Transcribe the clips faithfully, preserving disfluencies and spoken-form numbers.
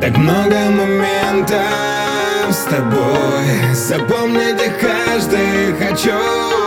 Так много моментов с тобой, запомнить их каждый хочу.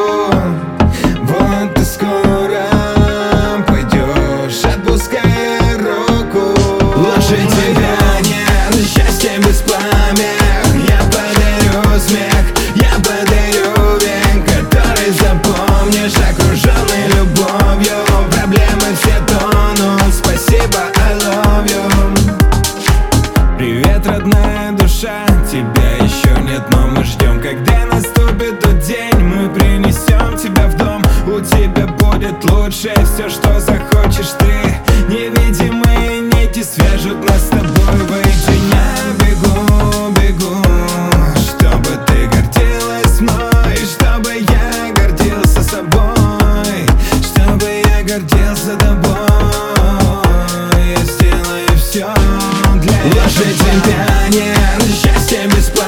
Вот ты скоро пойдешь, отпуская руку. Лучше тебя нет, счастье без помех. Я подарю смех, я подарю век, который запомнишь, окруженный любовью. Проблемы все тонут, спасибо, I love you. Привет, родная душа, тебя еще нет, но мы ждем, когда наступит тот день. Мы принесем тебя в дом, у тебя будет лучше. Все, что захочешь ты, невидимые нити свяжут нас с тобой. Выйди на бегу, бегу, чтобы ты гордилась мной, чтобы я гордился собой, чтобы я гордился тобой. Я сделаю все для Лучше тебя нет, счастье без